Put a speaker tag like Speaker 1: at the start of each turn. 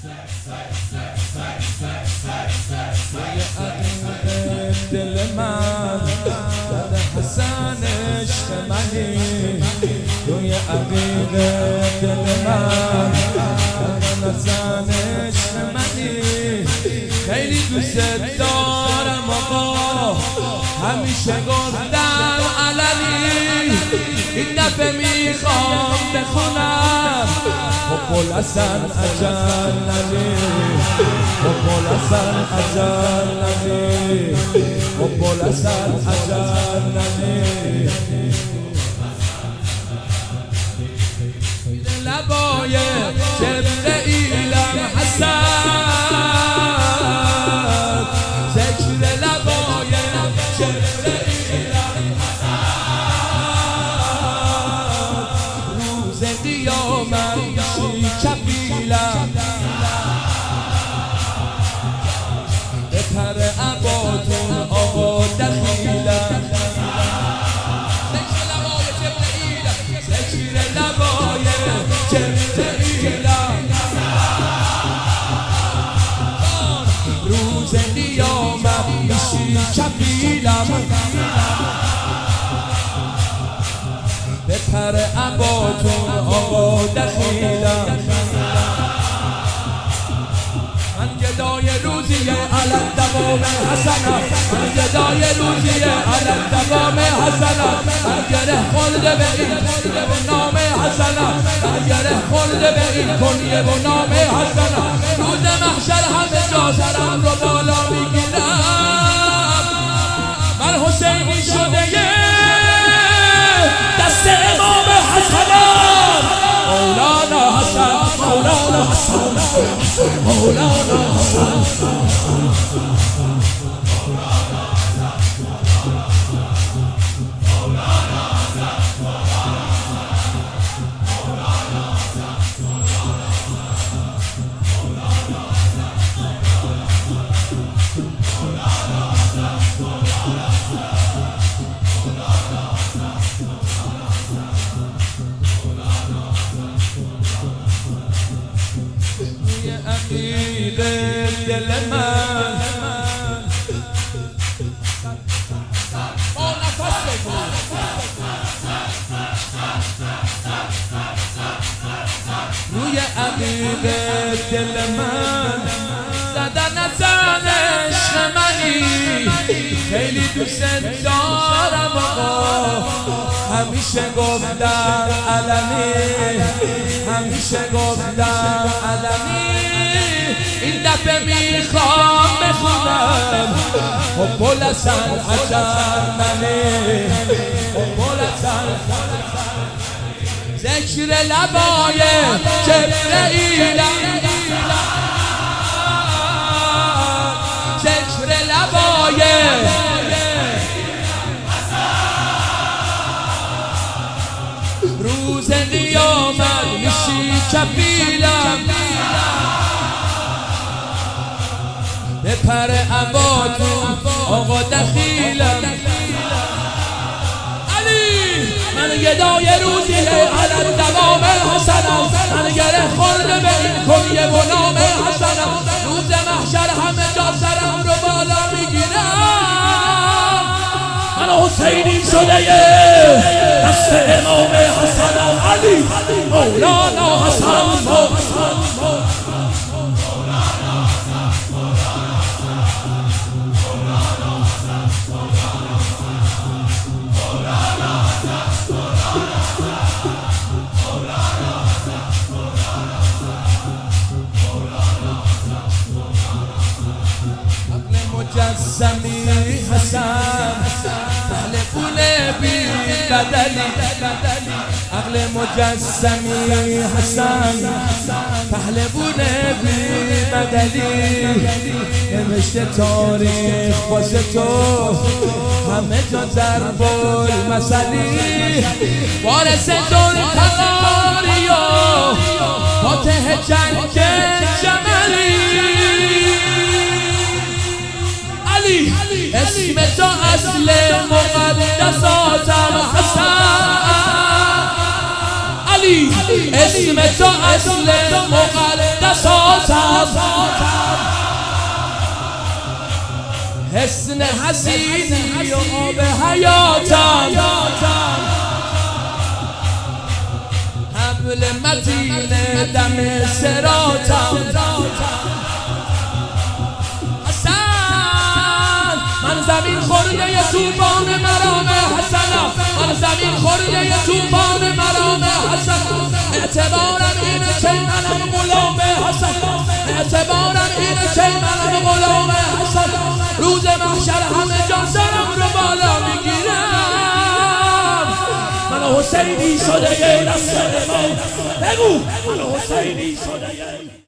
Speaker 1: دل من در حسن عشق منی، روی عقیق دل من در حسن عشق منی. خیلی دوست دارم آقا، همیشه گفتم علنی، این دفعه میخوام بخونم حب الحسن اجلنی، حب الحسن اجلنی، حب الحسن اجلنی. لبای جبرئیلم حسن، ذکر لبای جبرئیلم حسن، روز قیامت میشی کفیلم، به پر عباتون آقا دخیلم. ذکر لبای جبرئیلم، ذکر لبای جبرئیلم، روز قیامت میشی کفیلم، به پر عباتون آقا دخیلم. من گدای روزیه علم دوام حسنم، من گدای روزیه علم دوام حسنم. من گره خورده به این کنیه و نام حسنم، من گره خورده به این کنیه و نام حسنم. روز محشر همه جا سرم رو بالا میگیرم، من حسینی شده دست امام حسنم. مولانا حسن، مولانا حسن، مولانا حسن. عقیق دل من با نفس روی عقیق دل من زدن ازن عشق منی. خیلی دوست دارم آقا، همیشه گفتم علنی، همیشه گفتم علنی. این دفعه میخوام بخونم حب الحسن اجلنی، حب الحسن. ذکر لبای جبرئیلم، ذکر لبای روز قیامت میشی کفیلم، به پر عباتون آقا دخیلم. علی من گدای روزیه علم دوام حسنم، من گره خورده به این کنیه و نام حسنم. روز محشر همه جا سرم رو بالا میگیرم، من حسینی شده دست امام حسنم. علی مولانا حسن، مجسمی حسن اهل پول بی بدلی، عقل مجسمی حسن اهل پول بی بدلی. نوشته تاریخ واسه تو همه جا ضرب المثلی، وارث ذوالفقاری و فاتح جنگ جملی. علی اسم تو اصل مقدساتم حسن، علی اسم تو اصل مقدساتم قصاصم حسن حسینی و آب حیاتم حبل متین دم صراطم حسن من زمین خورده طوفان مرام حسنم من زمین خورده طوفان مرام حسنم اعتبارم اینه که منم غلام حسن اعتبارم اینه که منم غلام حسن روز محشر همه جا سرم رو بالا میگیرم من حسینی شده یه دست ما بگو من حسینی شده